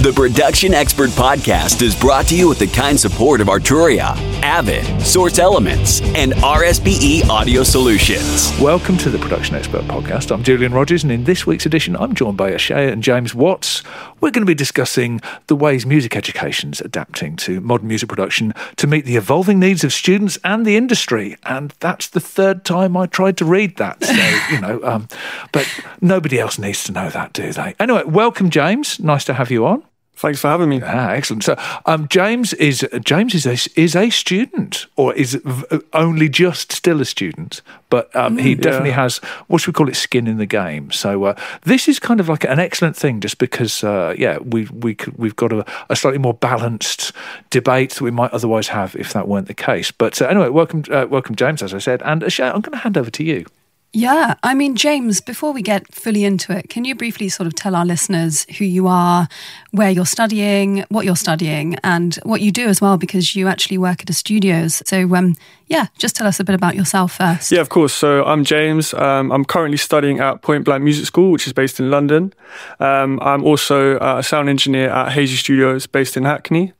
The Production Expert Podcast is brought to you with the kind support of Arturia, Avid, Source Elements, and RSPE Audio Solutions. Welcome to the Production Expert Podcast. I'm Julian Rogers, and in this week's edition, I'm joined by Ashaya and James Watts. We're going to be discussing the ways music education's adapting to modern music production to meet the evolving needs of students and the industry. And that's the third time I tried to read that. So, but nobody else needs to know that, do they? Anyway, welcome, James. Nice to have you on. Thanks for having me. Excellent. So, James is a student, or is only just still a student, but he definitely has, what should we call it, skin in the game. So this is kind of like an excellent thing, just because we've got a slightly more balanced debate that we might otherwise have if that weren't the case. But anyway, welcome, James, as I said, and Ashaya, I'm going to hand over to you. Yeah, I mean, James, before we get fully into it, can you briefly sort of tell our listeners who you are, where you're studying, what you're studying, and what you do as well, because you actually work at a studios. So, just tell us a bit about yourself first. Yeah, of course. So I'm James. I'm currently studying at Point Blank Music School, which is based in London. I'm also a sound engineer at Hazy Studios, based in Hackney.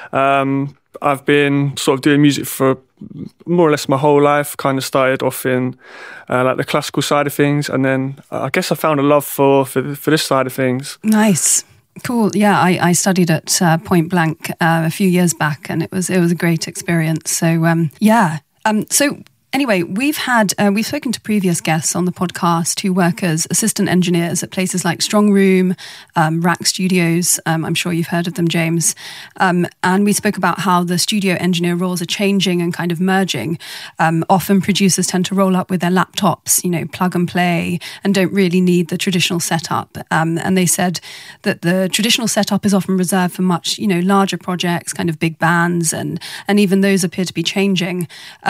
I've been sort of doing music for more or less my whole life. Kind of started off in like the classical side of things, and then I guess I found a love for this side of things. Nice, cool. Yeah, I studied at Point Blank a few years back, and it was a great experience. So So anyway, we've spoken to previous guests on the podcast who work as assistant engineers at places like Strong Room, Rack Studios. I'm sure you've heard of them, James. And we spoke about how the studio engineer roles are changing and kind of merging. Often producers tend to roll up with their laptops, plug and play, and don't really need the traditional setup. And they said that the traditional setup is often reserved for much, larger projects, kind of big bands, and even those appear to be changing.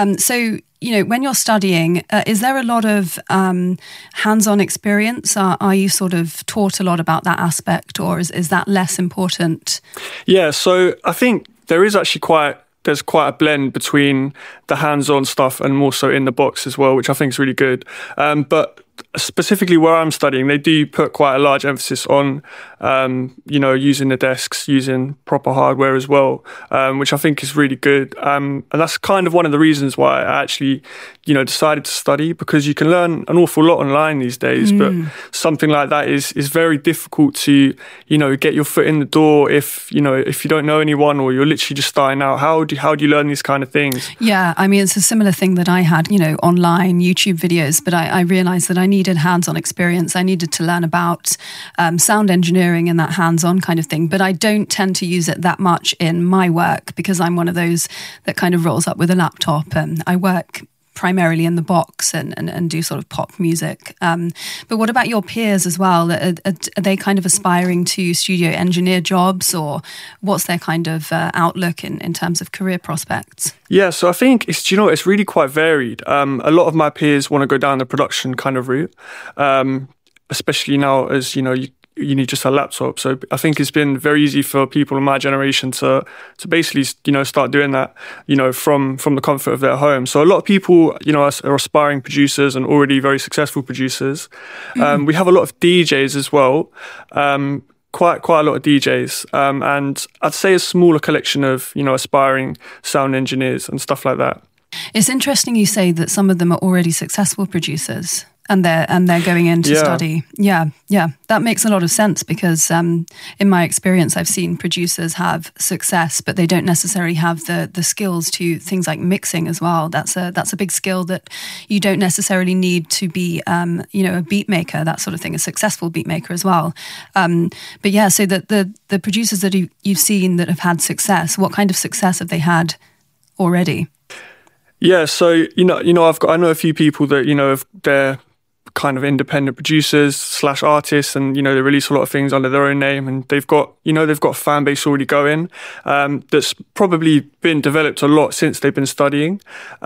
When you're studying, is there a lot of hands-on experience? Are you sort of taught a lot about that aspect, or is that less important? Yeah, so I think there is actually there's quite a blend between the hands-on stuff and more so in the box as well, which I think is really good. But specifically where I'm studying, they do put quite a large emphasis on, using the desks, using proper hardware as well, which I think is really good. And that's kind of one of the reasons why I actually, decided to study, because you can learn an awful lot online these days, but something like that is very difficult to, get your foot in the door if you don't know anyone or you're literally just starting out. How do you learn these kind of things? Yeah, I mean, it's a similar thing that I had, online YouTube videos, but I realized that I needed hands-on experience. I needed to learn about sound engineering and that hands-on kind of thing, but I don't tend to use it that much in my work because I'm one of those that kind of rolls up with a laptop. I work primarily in the box and do sort of pop music. But what about your peers as well? Are they kind of aspiring to studio engineer jobs, or what's their kind of outlook in terms of career prospects? Yeah, so I think it's really quite varied. A lot of my peers want to go down the production kind of route, especially now as, you need just a laptop. So I think it's been very easy for people in my generation to basically, start doing that, from the comfort of their home. So a lot of people, are aspiring producers and already very successful producers. We have a lot of DJs as well. Quite a lot of DJs. And I'd say a smaller collection of, aspiring sound engineers and stuff like that. It's interesting you say that some of them are already successful producers. And they're going in to study. Yeah. That makes a lot of sense because in my experience, I've seen producers have success, but they don't necessarily have the skills to things like mixing as well. That's a big skill that you don't necessarily need to be, a beat maker, that sort of thing, a successful beat maker as well. But yeah, so the producers that you've seen that have had success, what kind of success have they had already? Yeah, so I know a few people that they're kind of independent producers / artists, and they release a lot of things under their own name, and they've got a fan base already going that's probably been developed a lot since they've been studying.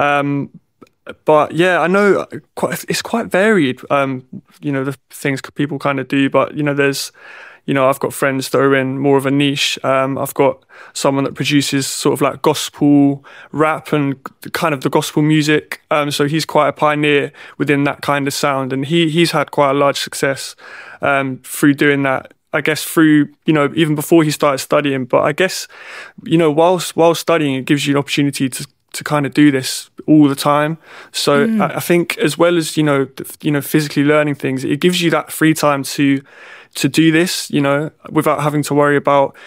But yeah, I know it's quite varied. The things people kind of do, but there's. I've got friends that are in more of a niche. I've got someone that produces sort of like gospel rap and kind of the gospel music. So he's quite a pioneer within that kind of sound, and he's had quite a large success through doing that. I guess through, even before he started studying. But I guess, while studying, it gives you an opportunity to kind of do this all the time. So I think as well as, physically learning things, it gives you that free time to do this, without having to worry about,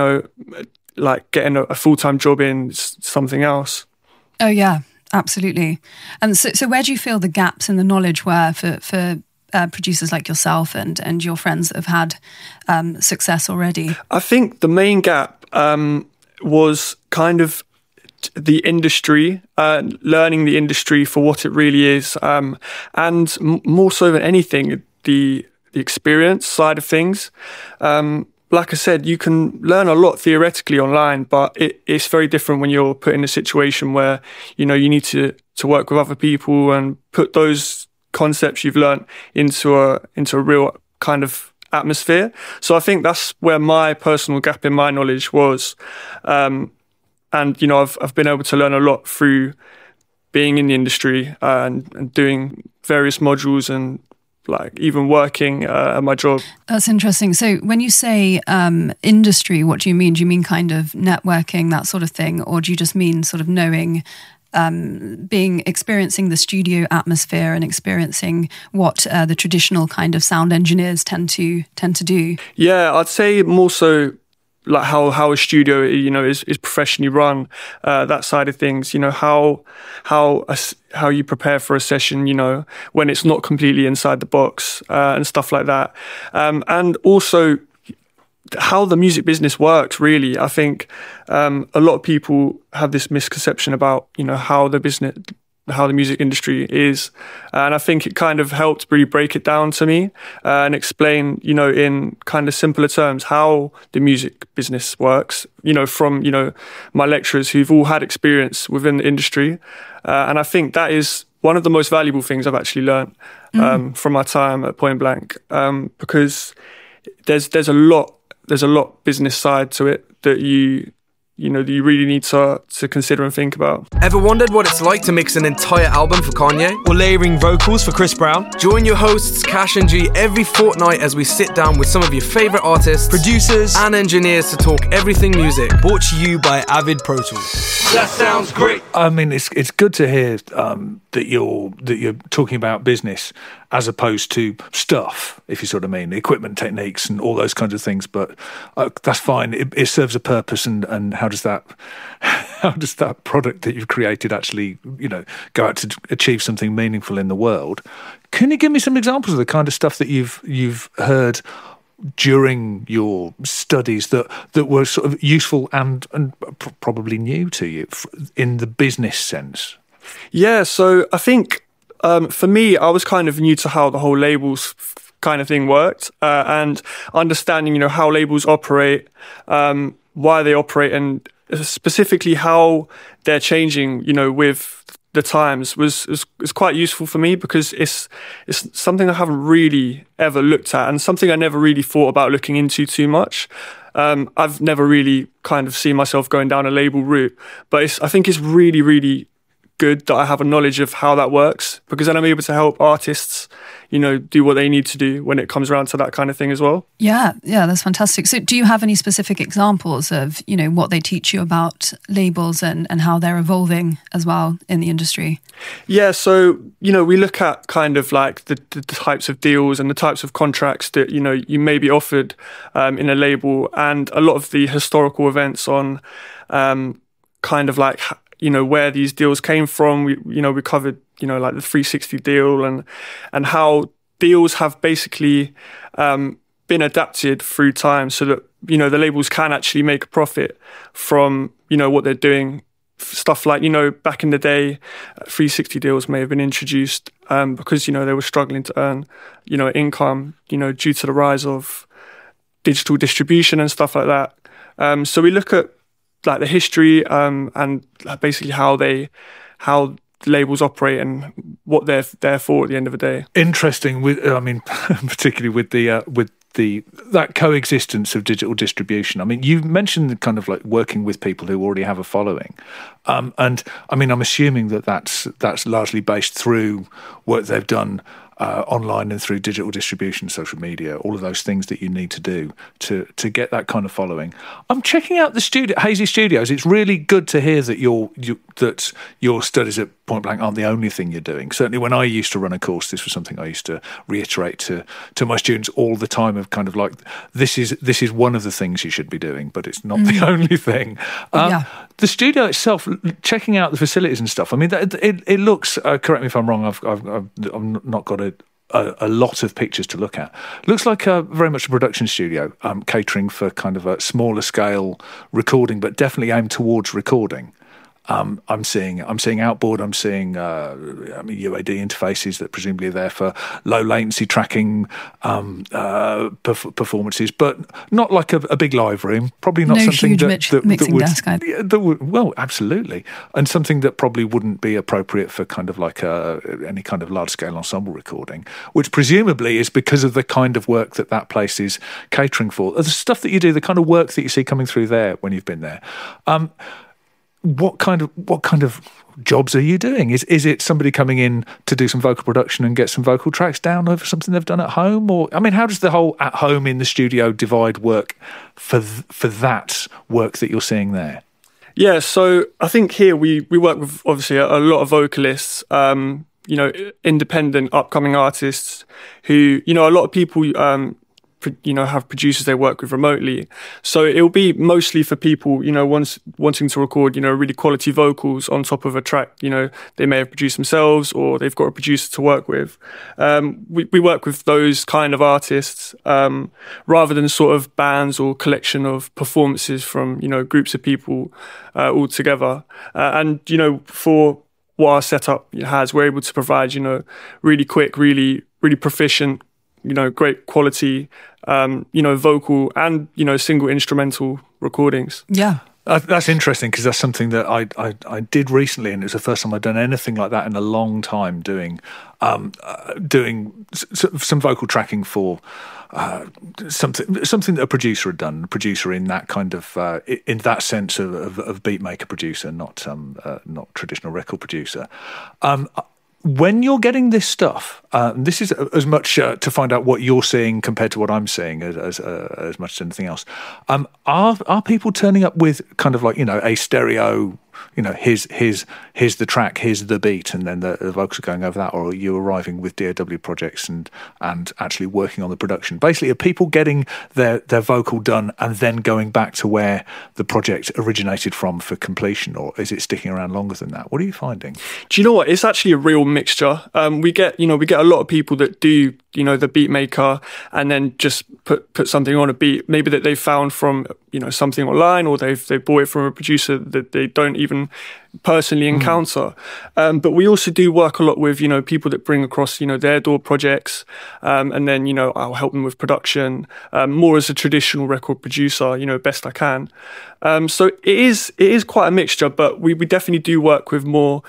like getting a full-time job in something else. Oh, yeah, absolutely. And so where do you feel the gaps in the knowledge were for producers like yourself and your friends that have had success already? I think the main gap was kind of the industry, learning the industry for what it really is, and more so than anything, the experience side of things. Like I said, you can learn a lot theoretically online, but it's very different when you're put in a situation where, you need to work with other people and put those concepts you've learned into a real kind of atmosphere. So I think that's where my personal gap in my knowledge was. And, I've been able to learn a lot through being in the industry and doing various modules and like even working at my job. That's interesting. So when you say industry, what do you mean? Do you mean kind of networking, that sort of thing? Or do you just mean sort of knowing, experiencing the studio atmosphere and experiencing what the traditional kind of sound engineers tend to do? Yeah, I'd say more so like how a studio, is professionally run, that side of things, how you prepare for a session, when it's not completely inside the box, and stuff like that. And also how the music business works, really. I think a lot of people have this misconception about, how the music industry is. And I think it kind of helped really break it down to me and explain, in kind of simpler terms, how the music business works, from, my lecturers who've all had experience within the industry. And I think that is one of the most valuable things I've actually learned from my time at Point Blank, because there's a lot business side to it that you really need to consider and think about. Ever wondered what it's like to mix an entire album for Kanye? Or layering vocals for Chris Brown? Join your hosts Cash and G every fortnight as we sit down with some of your favourite artists, producers and engineers to talk everything music. Brought to you by Avid Pro Tools. That sounds great. I mean, it's good to hear that you're talking about business as opposed to stuff, if you sort of mean, equipment, techniques and all those kinds of things. But that's fine. It serves a purpose. And how does that product that you've created actually, go out to achieve something meaningful in the world? Can you give me some examples of the kind of stuff that you've heard during your studies that were sort of useful and probably new to you in the business sense? Yeah, so I think for me, I was kind of new to how the whole labels kind of thing worked, and understanding, how labels operate, why they operate, and specifically how they're changing, with the times was quite useful for me, because it's something I haven't really ever looked at and something I never really thought about looking into too much. I've never really kind of seen myself going down a label route, but I think it's really, really good that I have a knowledge of how that works, because then I'm able to help artists, do what they need to do when it comes around to that kind of thing as well. Yeah, that's fantastic. So do you have any specific examples of, what they teach you about labels and how they're evolving as well in the industry? Yeah, so, we look at kind of like the types of deals and the types of contracts that, you may be offered in a label, and a lot of the historical events on kind of like, where these deals came from. We covered, like the 360 deal and how deals have basically been adapted through time so that, the labels can actually make a profit from, what they're doing. Stuff like, back in the day, 360 deals may have been introduced because, they were struggling to earn, income, due to the rise of digital distribution and stuff like that. So we look at like the history and basically how labels operate and what they're there for at the end of the day. Interesting. Particularly with that coexistence of digital distribution. I mean, you mentioned the kind of like working with people who already have a following, and I mean, I'm assuming that's largely based through work they've done online and through digital distribution, social media, all of those things that you need to do to get that kind of following. I'm checking out the Hazy Studios. It's really good to hear that your studies at Point Blank aren't the only thing you're doing. Certainly when I used to run a course, this was something I used to reiterate to my students all the time, of kind of like, this is one of the things you should be doing, but it's not the only thing. The studio itself, checking out the facilities and stuff, I mean, it looks, correct me if I'm wrong, I've not got a lot of pictures to look at. Looks like very much a production studio, catering for kind of a smaller scale recording, but definitely aimed towards recording. I'm seeing outboard. I'm seeing UAD interfaces that presumably are there for low latency tracking performances, but not like a big live room. Probably not something huge mixing desk. Well, absolutely, and something that probably wouldn't be appropriate for kind of like any kind of large scale ensemble recording, which presumably is because of the kind of work that place is catering for. The stuff that you do, the kind of work that you see coming through there when you've been there. What kind of jobs are you doing? Is it somebody coming in to do some vocal production and get some vocal tracks down over something they've done at home? Or, I mean, how does the whole at home in the studio divide work for that work that you're seing there? Yeah, so I think here we work with obviously a lot of vocalists, independent upcoming artists who, a lot of people have producers they work with remotely. So it'll be mostly for people, wanting to record, really quality vocals on top of a track, they may have produced themselves or they've got a producer to work with. We work with those kind of artists rather than sort of bands or collection of performances from, groups of people all together. And for what our setup has, we're able to provide, really quick, really proficient, great quality, vocal and, single instrumental recordings. Yeah. That's interesting, because that's something that I did recently, and it was the first time I'd done anything like that in a long time, doing some vocal tracking for something that a producer had done, a producer in that kind of in that sense of beat maker producer, not traditional record producer. When you're getting this stuff, this is as much to find out what you're seeing compared to what I'm seeing as much as anything else. Are people turning up with kind of like, a stereo, here's the track, here's the beat, and then the vocals are going over that, or are you arriving with DAW projects and actually working on the production? Basically, are people getting their vocal done and then going back to where the project originated from for completion, or is it sticking around longer than that? What are you finding? Do you know what? It's actually a real mixture. We get a lot of people that do, the beat maker and then just put something on a beat, maybe that they found from, something online, or they bought it from a producer that they don't even personally encounter. But we also do work a lot with, people that bring across, their DAW projects. And then, I'll help them with production, more as a traditional record producer, best I can. So it is quite a mixture, but we definitely do work with more,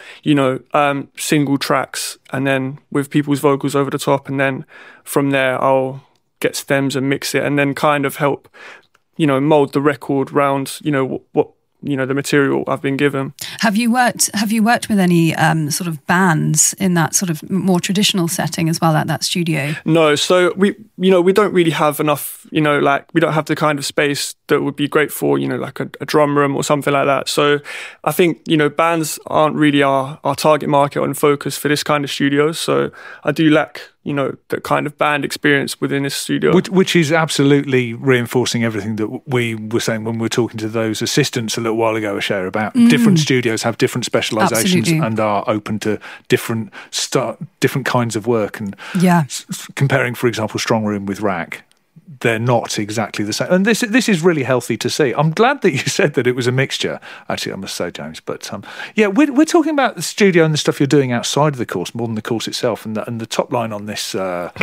single tracks, and then with people's vocals over the top. And then from there, I'll get stems and mix it, and then kind of help, mold the record round, what the material I've been given. Have you worked with any sort of bands in that sort of more traditional setting as well at that studio? No, so we don't really have enough, we don't have the kind of space that would be great for, like a drum room or something like that. So I think, bands aren't really our target market and focus for this kind of studio. So I do lack, the kind of band experience within this studio. Which is absolutely reinforcing everything that we were saying when we were talking to those assistants a little while ago, Ashaya, about different studios have different specialisations and are open to different kinds of work. And comparing, for example, Strong Room with Rack, they're not exactly the same. And this is really healthy to see. I'm glad that you said that it was a mixture, actually, I must say, James. But we're talking about the studio and the stuff you're doing outside of the course, more than the course itself. And the top line on this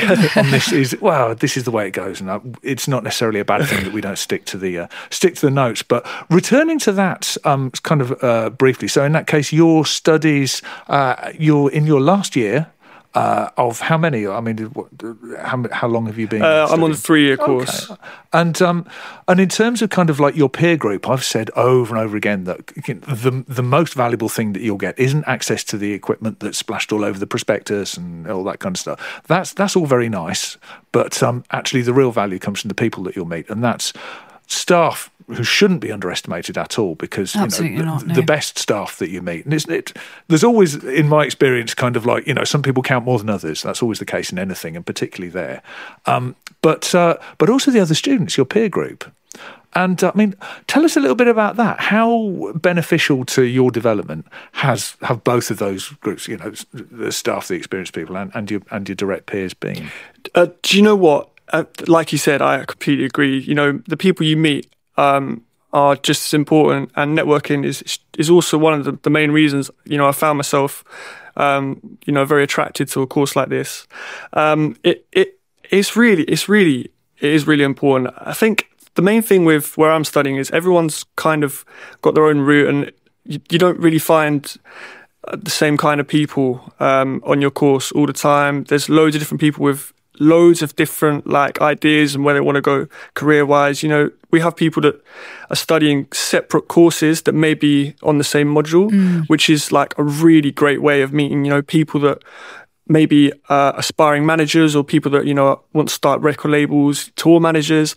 is, well, this is the way it goes. And it's not necessarily a bad thing that we don't stick to the notes. But returning to that kind of briefly. So in that case, your studies, you're in your last year. Of how many? I mean, how long have you been? I'm on the 3-year course. Okay. And in terms of kind of like your peer group, I've said over and over again that the most valuable thing that you'll get isn't access to the equipment that's splashed all over the prospectus and all that kind of stuff. That's all very nice, but actually the real value comes from the people that you'll meet, and that's staff who shouldn't be underestimated at all, because the best staff that you meet, and there's always, in my experience, kind of like, some people count more than others. That's always the case in anything, and particularly there. But also the other students, your peer group. And I mean, tell us a little bit about that. How beneficial to your development have both of those groups, the staff, the experienced people, and your direct peers been? Do you know what? Like you said, I completely agree. The people you meet are just as important, and networking is also one of the main reasons I found myself very attracted to a course like this. It is really important. I think the main thing with where I'm studying is everyone's kind of got their own route, and you don't really find the same kind of people on your course all the time. There's loads of different people with loads of different ideas and where they want to go career-wise. We have people that are studying separate courses that may be on the same module, which is like a really great way of meeting, people that maybe aspiring managers, or people that, want to start record labels, tour managers,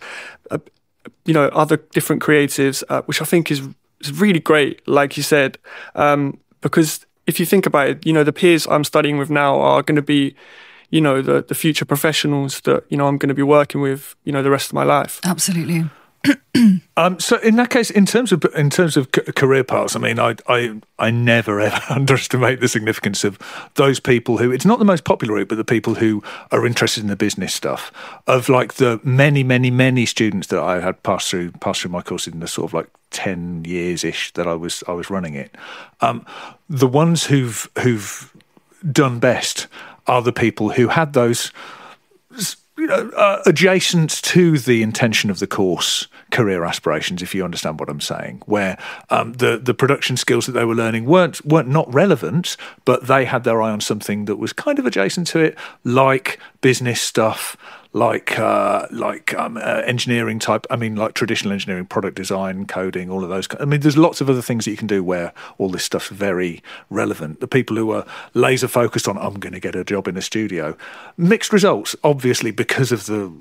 other different creatives, which I think is really great, like you said, because if you think about it, the peers I'm studying with now are going to be the future professionals that, I'm going to be working with, the rest of my life. Absolutely. So in that case, in terms of career paths, I mean, I never ever underestimate the significance of those people who, it's not the most popular route, but the people who are interested in the business stuff, of like the many students that I had pass through my course in the sort of like 10 years ish that I was running it. The ones who've done best are the people who had those, adjacent to the intention of the course career aspirations, if you understand what I'm saying, where the production skills that they were learning weren't not relevant, but they had their eye on something that was kind of adjacent to it, like business stuff, like engineering type. I mean, like traditional engineering, product design, coding, all of those. I mean, there's lots of other things that you can do where all this stuff's very relevant. The people who are laser focused on, I'm going to get a job in a studio, mixed results, obviously, because of the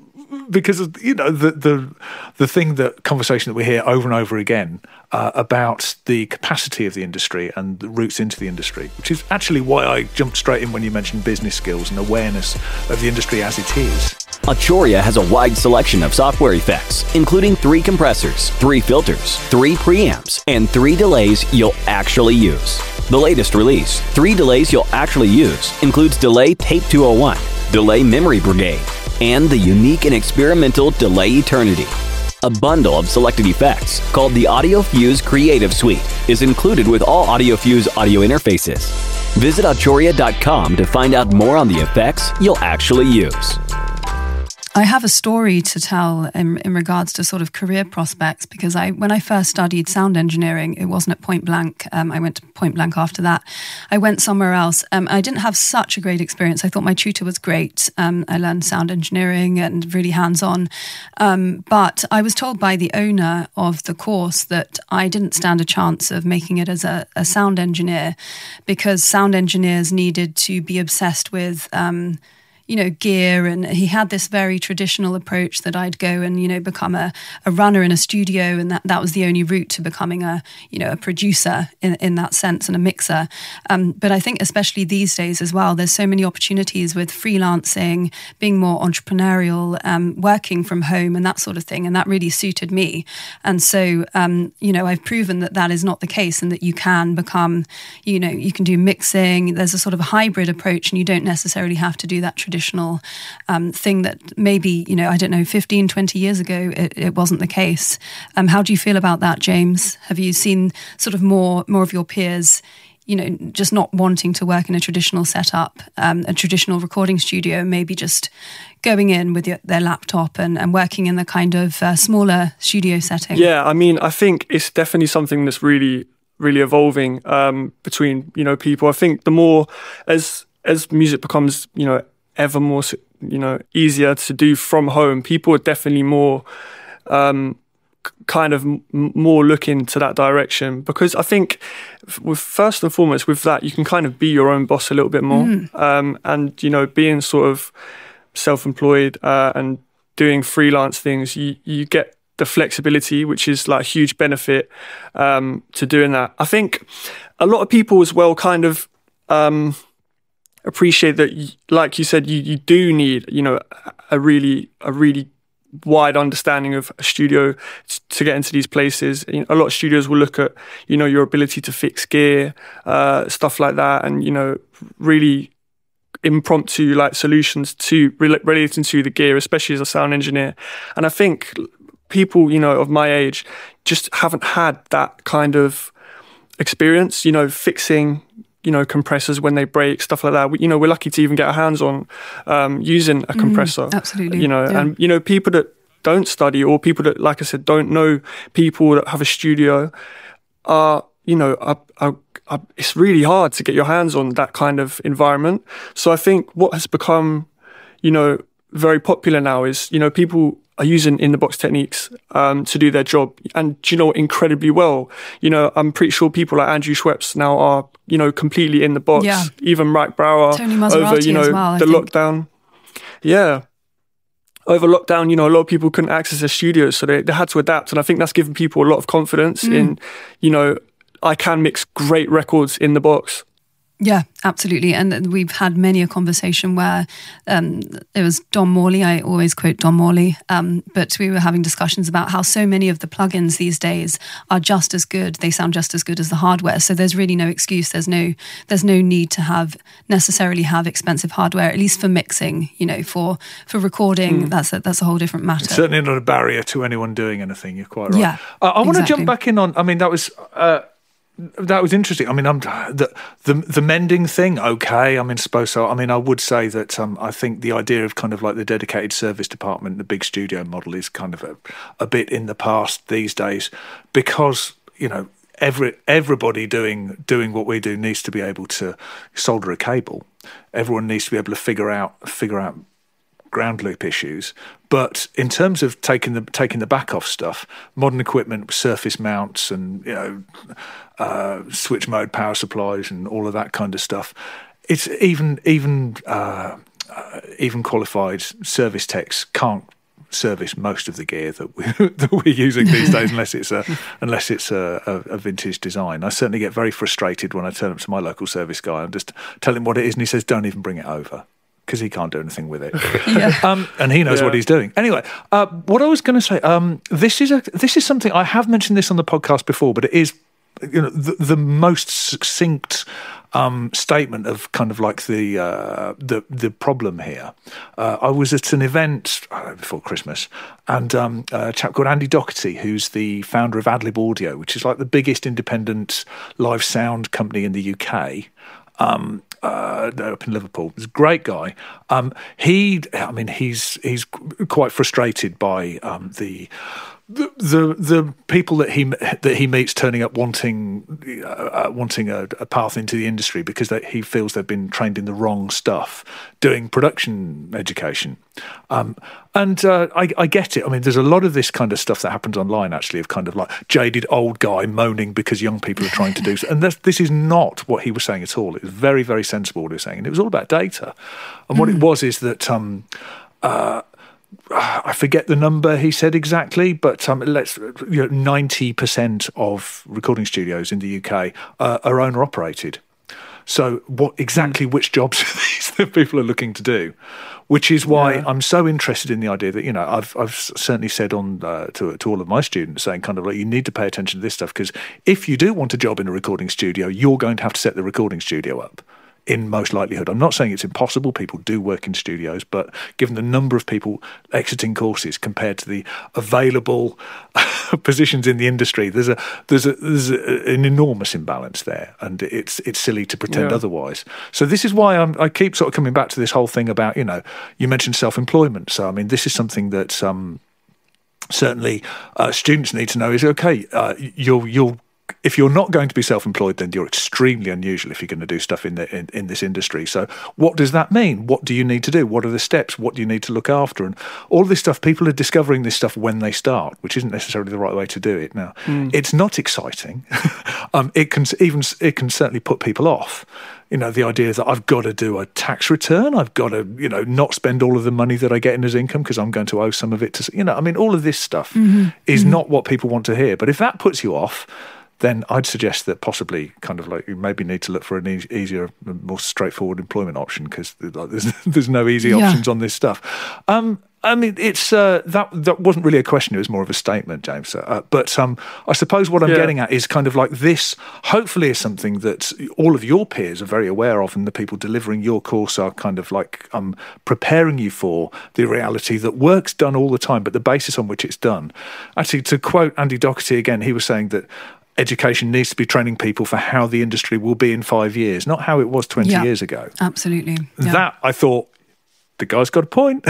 thing, that conversation that we hear over and over again about the capacity of the industry and the routes into the industry, which is actually why I jumped straight in when you mentioned business skills and awareness of the industry as it is. Arturia has a wide selection of software effects, including 3 compressors, 3 filters, 3 preamps, and 3 delays you'll actually use. The latest release, 3 delays you'll actually use, includes Delay Tape 201, Delay Memory Brigade, and the unique and experimental Delay Eternity. A bundle of selected effects, called the AudioFuse Creative Suite, is included with all AudioFuse audio interfaces. Visit Arturia.com to find out more on the effects you'll actually use. I have a story to tell in regards to sort of career prospects, because when I first studied sound engineering, it wasn't at Point Blank. I went to Point Blank after that. I went somewhere else. I didn't have such a great experience. I thought my tutor was great. I learned sound engineering and really hands-on. But I was told by the owner of the course that I didn't stand a chance of making it as a sound engineer, because sound engineers needed to be obsessed with gear, and he had this very traditional approach that I'd go and, become a runner in a studio, and that was the only route to becoming a producer in that sense, and a mixer. But I think especially these days as well, there's so many opportunities with freelancing, being more entrepreneurial, working from home and that sort of thing, and that really suited me. And so, I've proven that is not the case, and that you can become, you can do mixing. There's a sort of a hybrid approach, and you don't necessarily have to do that traditional thing that maybe, 15, 20 years ago, it wasn't the case. How do you feel about that, James? Have you seen sort of more of your peers, just not wanting to work in a traditional setup, a traditional recording studio, maybe just going in with their laptop and working in the kind of smaller studio setting? Yeah, I mean, I think it's definitely something that's really, really evolving between, people. I think the more, as as music becomes, ever more, easier to do from home, people are definitely more kind of more looking to that direction, because I think first and foremost with that, you can kind of be your own boss a little bit more. And, being sort of self-employed and doing freelance things, you get the flexibility, which is like a huge benefit to doing that. I think a lot of people as well kind of appreciate that, like you said, you do need, a really wide understanding of a studio to get into these places. A lot of studios will look at, your ability to fix gear, stuff like that, and, really impromptu like solutions to relating to the gear, especially as a sound engineer. And I think people, of my age just haven't had that kind of experience, fixing, compressors when they break, stuff like that. We're lucky to even get our hands on using a compressor. Absolutely. And, people that don't study, or people that, like I said, don't know people that have a studio are, it's really hard to get your hands on that kind of environment. So I think what has become, very popular now is, people are using in-the-box techniques to do their job, and incredibly well. I'm pretty sure people like Andrew Schweppes now are, completely in the box. Yeah. Even Mike Brower Tony Maserati over, as well, the lockdown. Yeah. Over lockdown, a lot of people couldn't access their studios, so they had to adapt. And I think that's given people a lot of confidence in, I can mix great records in the box. Yeah, absolutely. And we've had many a conversation where it was Don Morley. I always quote Don Morley. But we were having discussions about how so many of the plugins these days are just as good. They sound just as good as the hardware. So there's really no excuse. There's no need to necessarily have expensive hardware, at least for mixing, for recording. That's a whole different matter. It's certainly not a barrier to anyone doing anything. You're quite right. Yeah, I want to jump back in on, that was interesting. The mending thing, okay. Suppose so. I would say that I think the idea of kind of like the dedicated service department, the big studio model, is kind of a bit in the past these days, because everybody doing what we do needs to be able to solder a cable. Everyone needs to be able to figure out ground loop issues. But in terms of taking the back off stuff, modern equipment, surface mounts, and switch mode power supplies, and all of that kind of stuff, it's even qualified service techs can't service most of the gear that we're using these days, unless it's a vintage design. I certainly get very frustrated when I turn up to my local service guy and just tell him what it is, and he says, "Don't even bring it over," because he can't do anything with it. And he knows what he's doing. Anyway, what I was going to say, this is something I have mentioned this on the podcast before, but it is the most succinct statement of kind of like the problem here. I was at an event before Christmas, and a chap called Andy Doherty, who's the founder of Adlib Audio, which is like the biggest independent live sound company in the UK. Up in Liverpool. He's a great guy. He's quite frustrated by the people that he meets turning up wanting a path into the industry, because he feels they've been trained in the wrong stuff, doing production education. And I get it. There's a lot of this kind of stuff that happens online, actually, of kind of like jaded old guy moaning because young people are trying to do so. And this is not what he was saying at all. It was very, very sensible what he was saying. And it was all about data. And what it was is that I forget the number he said exactly, but 90% of recording studios in the UK are owner operated. So which jobs are these that people are looking to do? Which is why I'm so interested in the idea that, I've certainly said on to all of my students, saying kind of like, you need to pay attention to this stuff, because if you do want a job in a recording studio, you're going to have to set the recording studio up. In most likelihood. I'm not saying it's impossible. People do work in studios, but given the number of people exiting courses compared to the available positions in the industry, there's an enormous imbalance there, and it's silly to pretend otherwise. So this is why I keep sort of coming back to this whole thing about, you mentioned self-employment. So this is something that certainly students need to know is, okay, you'll if you're not going to be self-employed, then you're extremely unusual if you're going to do stuff in this industry. So what does that mean? What do you need to do? What are the steps? What do you need to look after? And all this stuff, people are discovering this stuff when they start, which isn't necessarily the right way to do it. Now, it's not exciting. It can certainly put people off. You know, the idea that I've got to do a tax return, I've got to, not spend all of the money that I get in as income because I'm going to owe some of it to, all of this stuff is not what people want to hear. But if that puts you off, then I'd suggest that possibly kind of like you maybe need to look for an easier, more straightforward employment option because there's no easy options on this stuff. It's that wasn't really a question; it was more of a statement, James. But I suppose what I'm getting at is kind of like this. Hopefully, is something that all of your peers are very aware of, and the people delivering your course are kind of like preparing you for the reality that work's done all the time, but the basis on which it's done. Actually, to quote Andy Doherty again, he was saying that education needs to be training people for how the industry will be in 5 years, not how it was 20 years ago. Absolutely. Yeah. That I thought the guy's got a point.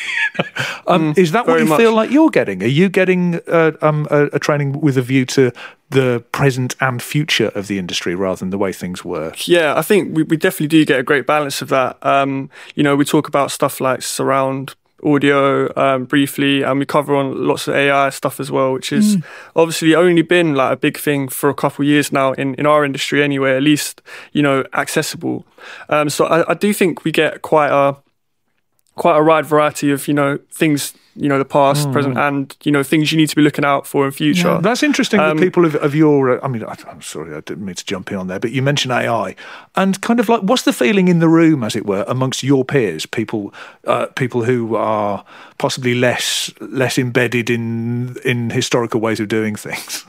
Is that what you feel like you're getting? Are you getting a training with a view to the present and future of the industry rather than the way things were? Yeah, I think we definitely do get a great balance of that. We talk about stuff like surround audio briefly, and we cover on lots of AI stuff as well, which is obviously only been like a big thing for a couple of years now in our industry anyway, at least, accessible. So I do think we get quite a wide variety of, things, the past, present, and, things you need to be looking out for in future. Yeah. That's interesting that people of your, I'm sorry, I didn't mean to jump in on there, but you mentioned AI and kind of like, what's the feeling in the room, as it were, amongst your peers, people who are possibly less embedded in historical ways of doing things,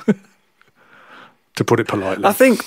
to put it politely? I think...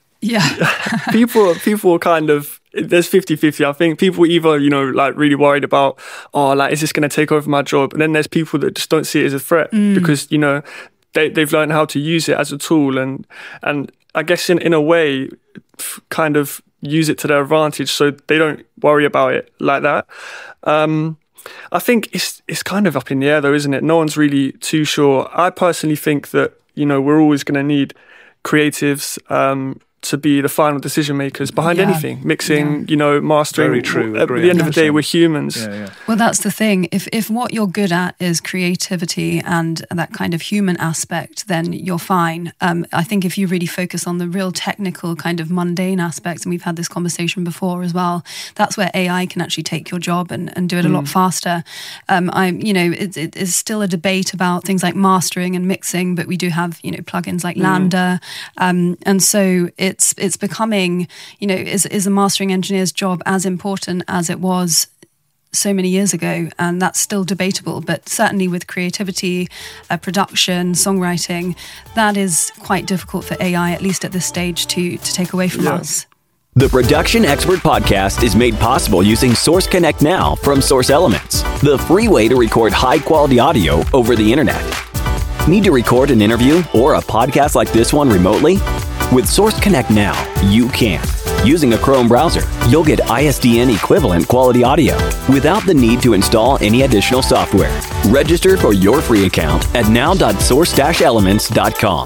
people are kind of, there's 50-50. I think people either, really worried about, is this going to take over my job? And then there's people that just don't see it as a threat because, they've learned how to use it as a tool and I guess in a way kind of use it to their advantage so they don't worry about it like that. I think it's kind of up in the air though, isn't it? No one's really too sure. I personally think that, we're always going to need creatives, to be the final decision makers behind anything, mixing, mastering. Very true. At the end of the day, we're humans. Yeah. Well, that's the thing. If what you're good at is creativity and that kind of human aspect, then you're fine. I think if you really focus on the real technical kind of mundane aspects, and we've had this conversation before as well, that's where AI can actually take your job and do it a lot faster. It is still a debate about things like mastering and mixing, but we do have, plugins like LaMDA. And so it's becoming, is a mastering engineer's job as important as it was so many years ago? And that's still debatable, but certainly with creativity, production, songwriting, that is quite difficult for AI, at least at this stage, to take away from us. The Production Expert Podcast is made possible using Source Connect Now from Source Elements, the free way to record high-quality audio over the internet. Need to record an interview or a podcast like this one remotely? With Source Connect Now, you can. Using a Chrome browser, you'll get ISDN equivalent quality audio without the need to install any additional software. Register for your free account at now.source-elements.com.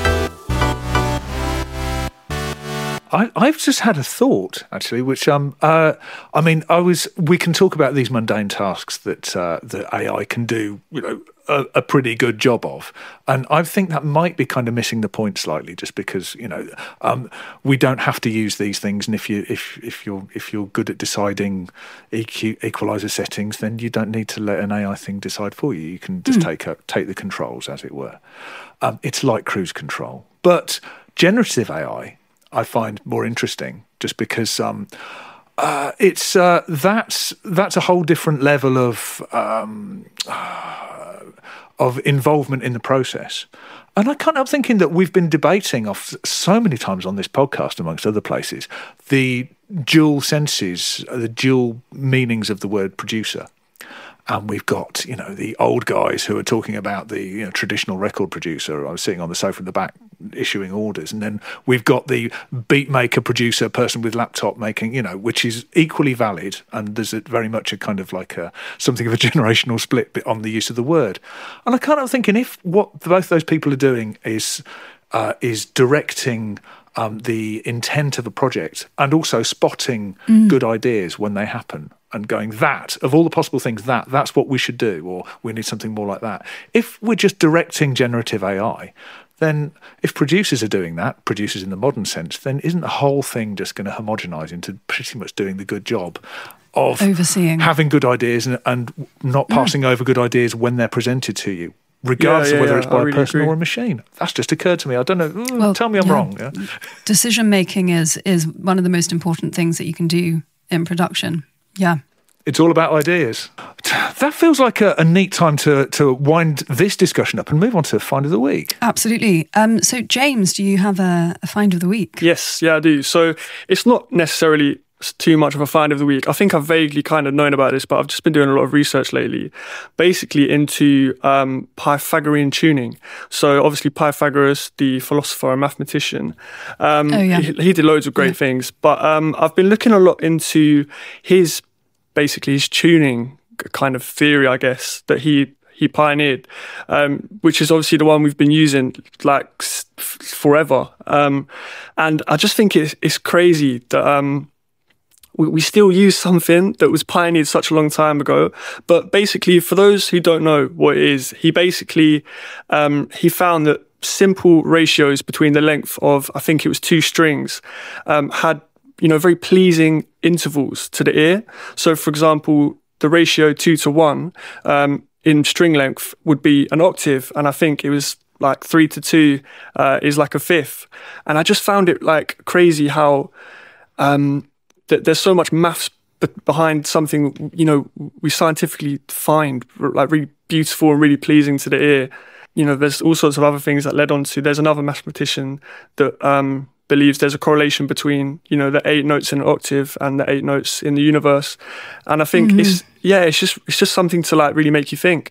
I've just had a thought, actually, which we can talk about these mundane tasks that AI can do, a pretty good job of, and I think that might be kind of missing the point slightly, just because we don't have to use these things, and if you're good at deciding equalizer settings, then you don't need to let an AI thing decide for you. You can just take the controls, as it were. It's like cruise control, but generative AI I find more interesting, just because that's a whole different level of involvement in the process. And I can't help thinking that we've been debating so many times on this podcast, amongst other places, the dual senses, the dual meanings of the word producer. And we've got, the old guys who are talking about the traditional record producer. I was sitting on the sofa at the back issuing orders. And then we've got the beat maker producer, person with laptop making, which is equally valid. And there's very much a kind of like something of a generational split on the use of the word. And I can't help thinking if what both those people are doing is is directing the intent of a project and also spotting good ideas when they happen and going, that, of all the possible things, that's what we should do, or we need something more like that. If we're just directing generative AI, then if producers are doing that, producers in the modern sense, then isn't the whole thing just going to homogenise into pretty much doing the good job of overseeing, having good ideas and not passing over good ideas when they're presented to you, regardless of whether it's by a person or a machine? That's just occurred to me. I don't know. Well, tell me I'm wrong. Yeah? Decision making is one of the most important things that you can do in production. Yeah. It's all about ideas. That feels like a neat time to wind this discussion up and move on to Find of the Week. Absolutely. So, James, do you have a Find of the Week? Yes, I do. So it's not necessarily too much of a Find of the Week. I think I've vaguely kind of known about this, but I've just been doing a lot of research lately, basically into Pythagorean tuning. So obviously Pythagoras, the philosopher and mathematician, he did loads of great things. But I've been looking a lot into his tuning kind of theory, I guess, that he pioneered, which is obviously the one we've been using like forever. And I just think it's crazy that we still use something that was pioneered such a long time ago. But basically, for those who don't know what it is, he basically he found that simple ratios between the length of, I think it was 2 strings, had very pleasing intervals to the ear. So, for example, the ratio 2:1 in string length would be an octave, and I think it was like 3:2 is like a fifth. And I just found it like crazy how that there's so much maths behind something we scientifically find like really beautiful and really pleasing to the ear. There's all sorts of other things that led on to. There's another mathematician that believes there's a correlation between the 8 notes in an octave and the 8 notes in the universe, and I think it's just something to like really make you think.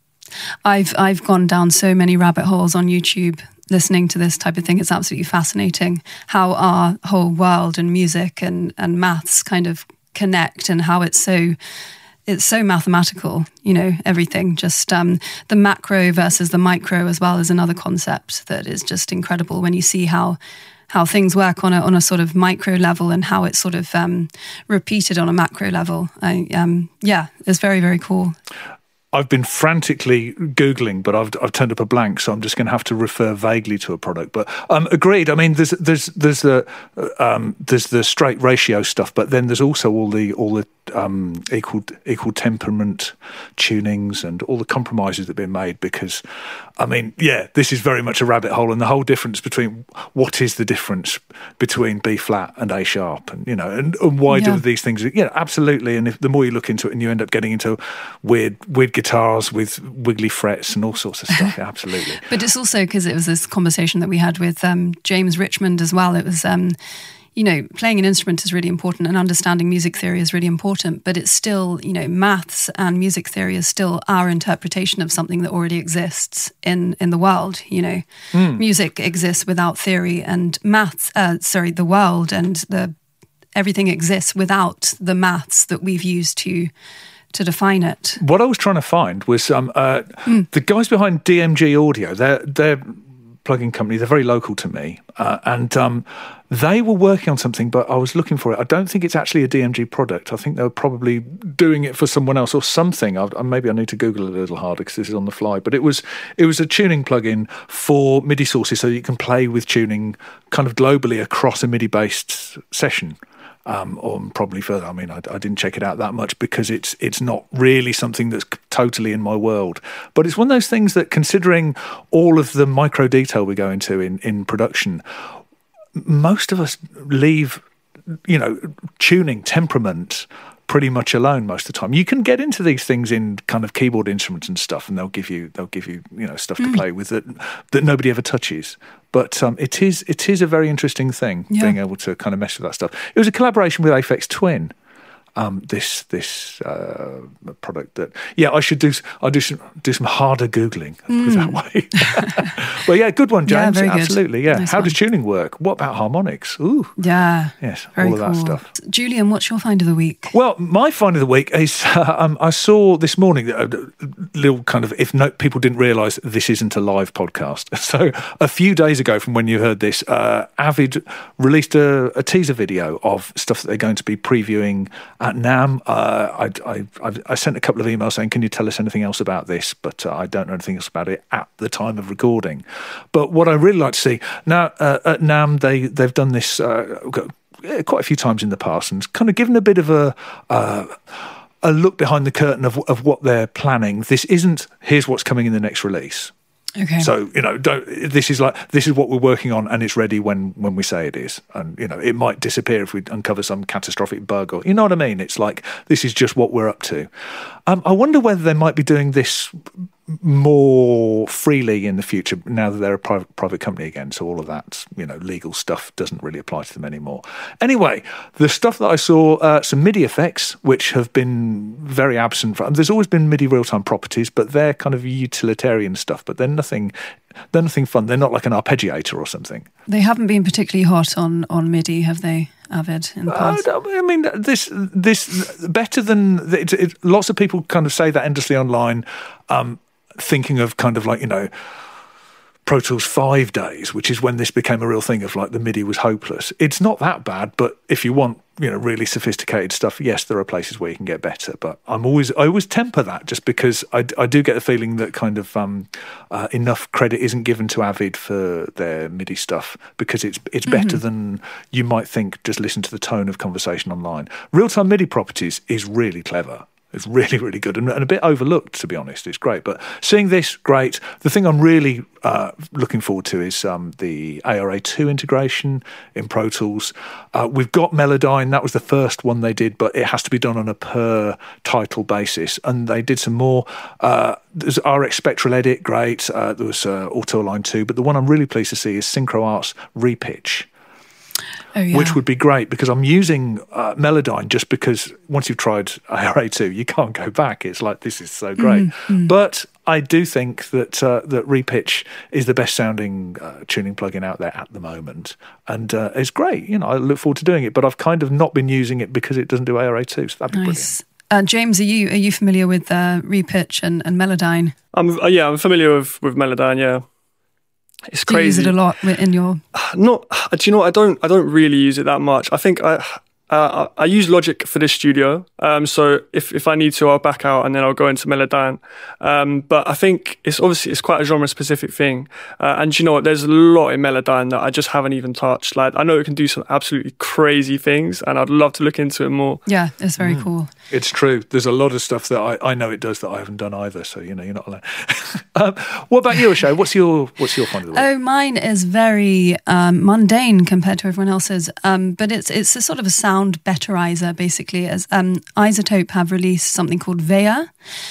I've gone down so many rabbit holes on YouTube listening to this type of thing. It's absolutely fascinating how our whole world and music and maths kind of connect, and how it's so mathematical, everything. Just the macro versus the micro as well is another concept that is just incredible when you see how things work on a sort of micro level and how it's sort of repeated on a macro level. It's very, very cool. I've been frantically Googling, but I've turned up a blank, so I'm just going to have to refer vaguely to a product. But agreed. I mean, there's the straight ratio stuff, but then there's also all the equal temperament tunings and all the compromises that have been made. Because, I mean, this is very much a rabbit hole, and the whole difference between what is the difference between B flat and A sharp, and and why do these things? Absolutely. And the more you look into it, and you end up getting into weird guitars with wiggly frets and all sorts of stuff. Yeah, absolutely. But it's also because it was this conversation that we had with James Richmond as well. It was, playing an instrument is really important, and understanding music theory is really important, but it's still, maths and music theory is still our interpretation of something that already exists in the world. Music exists without theory, and the world and everything exists without the maths that we've used to define it. What I was trying to find was the guys behind DMG Audio. They're plugin company. They're very local to me, and they were working on something, but I was looking for it. I don't think it's actually a DMG product. I think they were probably doing it for someone else or something. Maybe I need to Google it a little harder because this is on the fly. But it was a tuning plugin for MIDI sources, so you can play with tuning kind of globally across a MIDI-based session. Or probably further. I mean, I didn't check it out that much because it's not really something that's totally in my world. But it's one of those things that, considering all of the micro detail we go into in production, most of us leave, tuning, temperament pretty much alone most of the time. You can get into these things in kind of keyboard instruments and stuff, and they'll give you stuff to play with that nobody ever touches. But it is a very interesting thing, being able to kind of mess with that stuff. It was a collaboration with Aphex Twin. this product that I should do some harder Googling, put it that way. Well, yeah, good one, James. very absolutely, good. yeah. Nice How one. does tuning work? What about harmonics? Ooh, Yeah. yes, Very all of that cool. stuff. Julian, what's your find of the week? Well, my find of the week is I saw this morning a little kind of, people didn't realise this isn't a live podcast. So a few days ago from when you heard this, Avid released a teaser video of stuff that they're going to be previewing at NAMM. I sent a couple of emails saying, can you tell us anything else about this? But I don't know anything else about it at the time of recording. But what I really like to see, now at NAMM, they've done this quite a few times in the past and kind of given a bit of a look behind the curtain of what they're planning. This isn't, here's what's coming in the next release. Okay. So, this is what we're working on and it's ready when we say it is. And, it might disappear if we uncover some catastrophic bug or, you know what I mean? It's like, this is just what we're up to. I wonder whether they might be doing this more freely in the future now that they're a private company again. So all of that, legal stuff doesn't really apply to them anymore. Anyway, the stuff that I saw, some MIDI effects, which have been very absent. There's always been MIDI real-time properties, but they're kind of utilitarian stuff, but they're nothing fun. They're not like an arpeggiator or something. They haven't been particularly hot on MIDI, have they, Avid, in the past? I mean, this better than... lots of people kind of say that endlessly online, thinking of kind of like, Pro Tools 5 days, which is when this became a real thing of like the MIDI was hopeless. It's not that bad, but if you want, really sophisticated stuff, yes, there are places where you can get better. But I always temper that just because I do get the feeling that kind of enough credit isn't given to Avid for their MIDI stuff because it's better than you might think. Just listen to the tone of conversation online. Real-time MIDI properties is really clever. It's really, really good and a bit overlooked, to be honest. It's great. But seeing this, great. The thing I'm really looking forward to is the ARA2 integration in Pro Tools. We've got Melodyne. That was the first one they did, but it has to be done on a per title basis. And they did some more. There's RX Spectral Edit, great. There was Auto Align 2. But the one I'm really pleased to see is SynchroArt's Repitch. Oh, yeah. Which would be great because I'm using Melodyne just because once you've tried ARA2, you can't go back. It's like, this is so great. But I do think that that Repitch is the best sounding tuning plugin out there at the moment. And it's great. I look forward to doing it, but I've kind of not been using it because it doesn't do ARA2. So that'd be brilliant. James, are you familiar with Repitch and Melodyne? I'm familiar with Melodyne, yeah. It's crazy. Do you use it a lot in your... Not. Do you know what? I don't really use it that much. I think I use Logic for this studio. So if I need to, I'll back out and then I'll go into Melodyne. But I think it's quite a genre specific thing. And you know what? There's a lot in Melodyne that I just haven't even touched. Like I know it can do some absolutely crazy things, and I'd love to look into it more. Yeah, it's very cool. It's true. There's a lot of stuff that I know it does that I haven't done either. So you're not alone. What about you, Ashay? What's your find of the week? Oh, mine is very mundane compared to everyone else's. But it's a sort of a sound betterizer, basically. As iZotope have released something called VEA,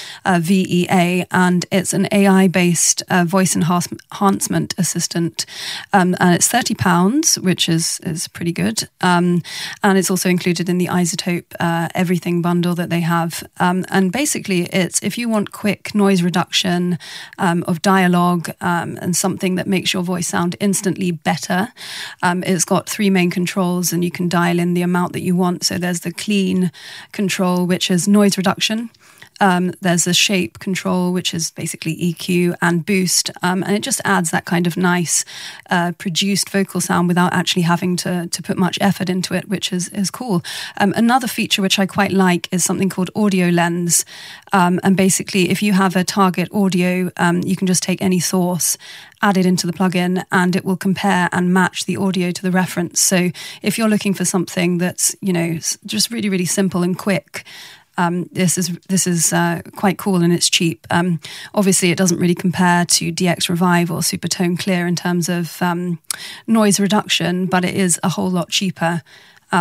VEA, and it's an AI-based voice enhancement assistant. And it's £30, which is pretty good. And it's also included in the iZotope Everything bundle that they have. And basically, it's if you want quick noise reduction of dialogue and something that makes your voice sound instantly better, it's got 3 main controls, and you can dial in the amount that you want. So there's the clean control, which is noise reduction. There's a shape control, which is basically EQ and boost. And it just adds that kind of nice produced vocal sound without actually having to put much effort into it, which is cool. Another feature which I quite like is something called Audio Lens. And basically, if you have a target audio, you can just take any source, add it into the plugin, and it will compare and match the audio to the reference. So if you're looking for something that's, just really, really simple and quick, this is quite cool, and it's cheap. Obviously, it doesn't really compare to DX Revive or Supertone Clear in terms of noise reduction, but it is a whole lot cheaper.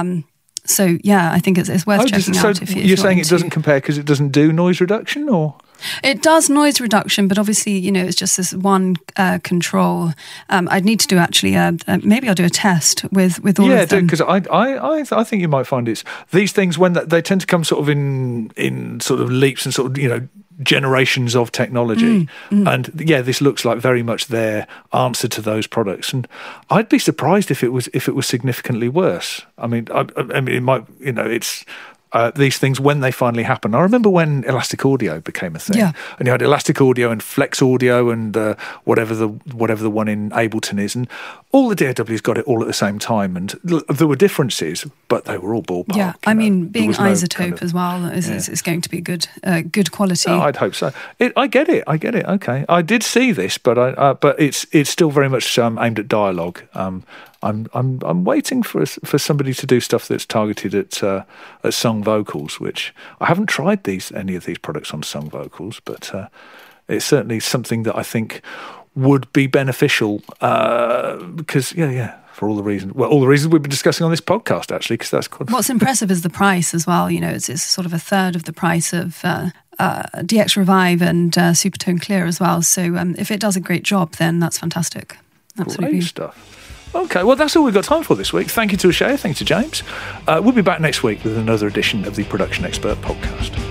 So yeah, I think it's worth checking out. You're saying it doesn't compare because it doesn't do noise reduction, or? It does noise reduction, but obviously, it's just this one control. I'd need to do actually, maybe I'll do a test with all of them. Yeah, because I think you might find it's these things when they tend to come sort of in sort of leaps and sort of, generations of technology. And this looks like very much their answer to those products. And I'd be surprised if it was significantly worse. I mean, it might, it's... these things when they finally happen. I remember when Elastic Audio became a thing, and you had Elastic Audio and Flex Audio and whatever the one in Ableton is, and all the DAWs got it all at the same time, and there were differences, but they were all ballpark. Yeah, I mean, being isotope as well is going to be good quality. Oh, I'd hope so. I get it. Okay, I did see this, but it's still very much aimed at dialogue. I'm waiting for somebody to do stuff that's targeted at sung vocals, which I haven't tried any of these products on sung vocals, but it's certainly something that I think would be beneficial because for all the reasons we've been discussing on this podcast, actually, because that's quite... What's impressive is the price as well. It's sort of a third of the price of DX Revive and Supertone Clear as well. So if it does a great job, then that's fantastic. Absolutely. Great stuff. Okay, well, that's all we've got time for this week. Thank you to Ashaya, thank you to James. We'll be back next week with another edition of the Production Expert Podcast.